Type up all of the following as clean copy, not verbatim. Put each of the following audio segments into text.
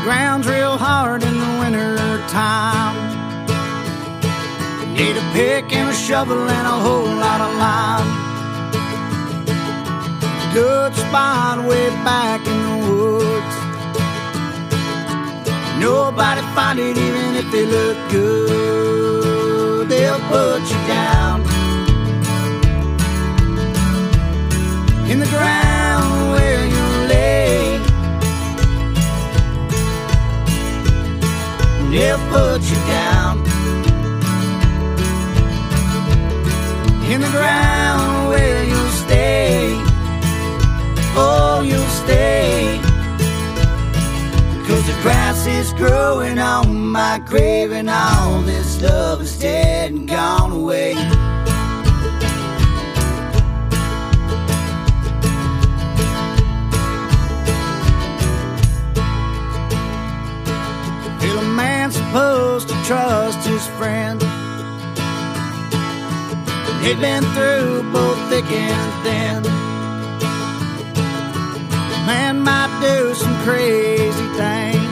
ground's real hard in the winter time. Need a pick and a shovel and a whole lot of lime. Good spot way back in the woods. Nobody find it even if they look good. They'll put you down in the ground where you lay. They'll put you down in the ground where you'll stay. Oh, you'll stay, 'cause the grass is growing on my grave, and all this love is dead and gone away. Feel a man supposed to trust his friend. They've been through both thick and thin. Man might do some crazy things.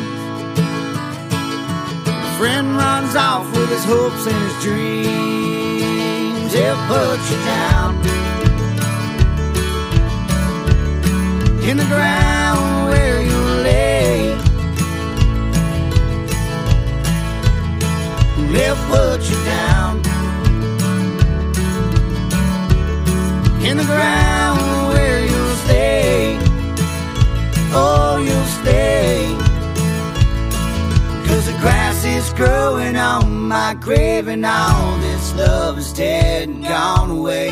A friend runs off with his hopes and his dreams. He'll put you down in the ground where you lay. He'll put you down in the ground where you'll stay. Oh, you'll stay, 'cause the grass is growing on my grave, and all this love is dead and gone away.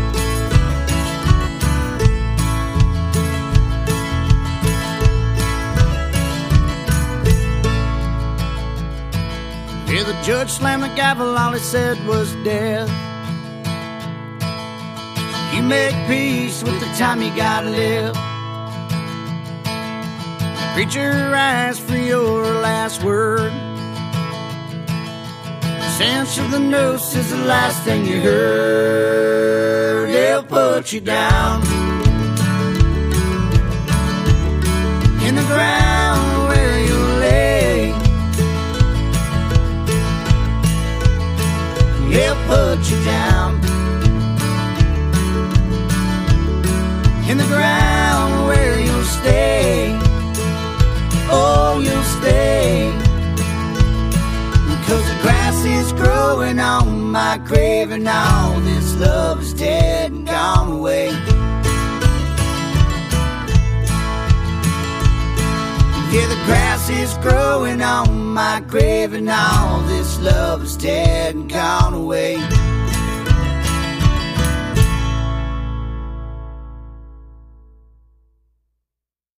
Hear the judge slam the gavel, all he said was death. You make peace with the time you gotta live. Preacher asked for your last word. Sense of the noose is the last thing you heard. They'll put you down in the ground where you lay. They'll put you down in the ground where you'll stay. Oh, you'll stay, 'cause the grass is growing on my grave, and all this love is dead and gone away. Yeah, the grass is growing on my grave, and all this love is dead and gone away.